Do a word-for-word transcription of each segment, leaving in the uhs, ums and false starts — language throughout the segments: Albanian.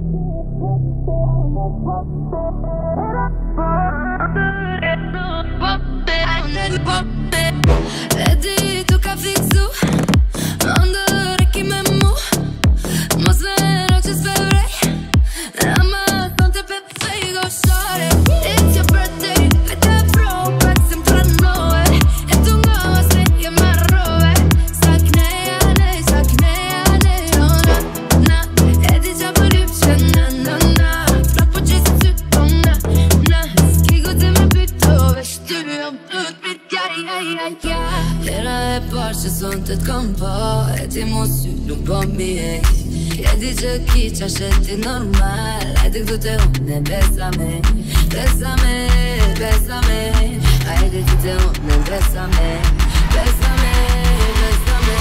Edi tu ka fiksu Ando reki me mu Mos vero që s'vevrej Ama konte pe fejgo shore It's your birthday, vete bro Pak se më pranove E tu nga ose je marrove Sa kneja nej, sa kneja nej Oh na, na Edi qa po lyp që na, na, na Plak po gjisë sy po na, na S'kigo të me pytove Shtyri om të t'pit jaj, jaj, jaj, jaj Hera e parë që son të t'kom po E ti mu sy nuk po mi e E di që ki qa sheti normal Hajde këtu te unë e besame Besame, besame Hajde këtu te unë e besame Besame, besame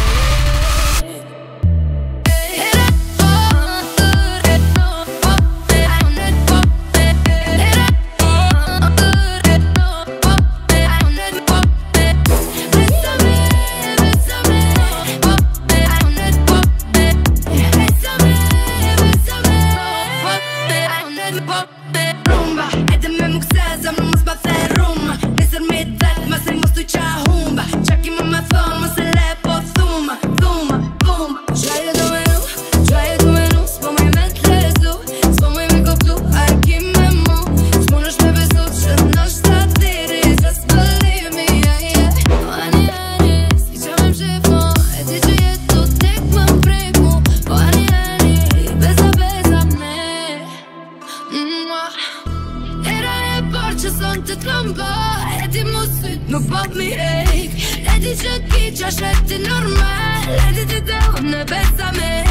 Hera po, tërë no po me Unë e po me Hera po, tërë no po me Unë e po me Besame, besame Po me, unë e po me Besame, besame Po me, unë e po me Rumba, edhe me më këse zemrë mos ma the rumba Nesër me dhet, ma se mos tu qa humba Qa ki më ma thonë, mos e le po thuma Thuma, thuma Gjaje do me nu, gjaje do me nu S'po me me t'lezu, s'po me me koplu A e ki me mu S'mo nësh me besu që nësh të diri Just believe me, yeah, yeah O ani, ani, si qa me mshifo E ti që jetu tek më mprejk mu O ani, ani, besa, besa me Mua Hera e parë që son të t'kom po E ti mu syt nuk po mi hejk E ti që ki qa sheti normal E ti ti te unë e besame